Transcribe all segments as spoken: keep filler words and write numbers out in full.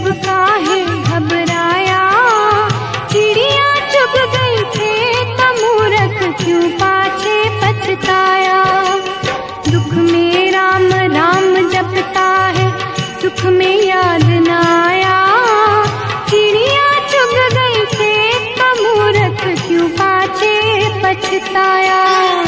अब काहे घबराया, चिड़िया चुग गई खेत मूरख क्यों पाछे पछताया। दुख में राम राम जपता है, सुख में याद न आया, चिड़िया चुग गई खेत मूरख क्यों पाछे पछताया।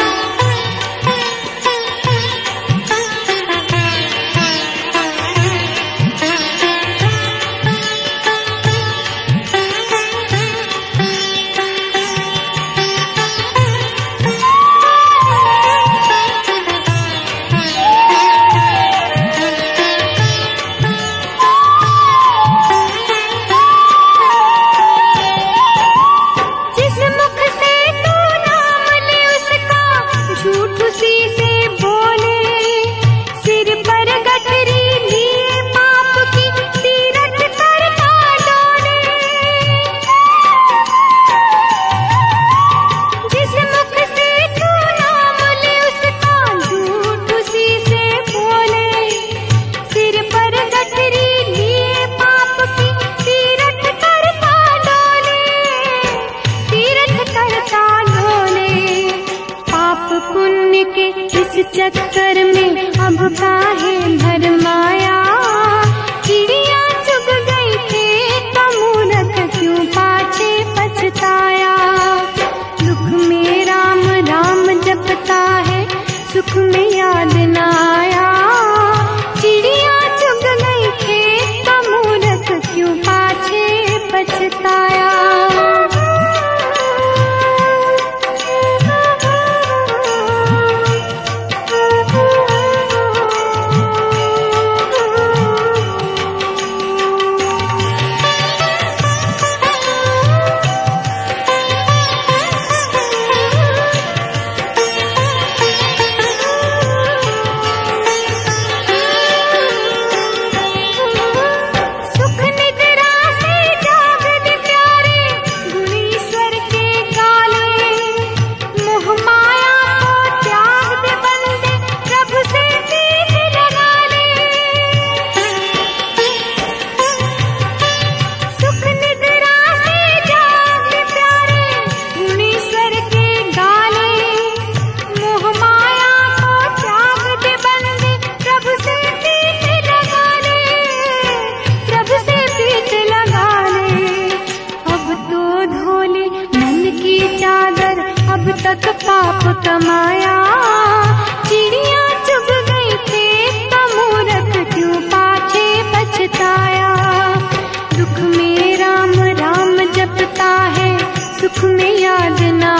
चक्कर में अब काहे भरमाया, चिड़िया चुग गई खेत मूरख क्यों पाछे पछताया। दुख में राम राम जपता है, सुख में याद न आया, चिड़िया चुग गई खेत मूरख क्यों पाछे पछताया। तक पाप कमाया, चिड़िया चुग गई खेत मूरख क्यों पाछे पछताया। दुख में राम राम जपता है, सुख में याद न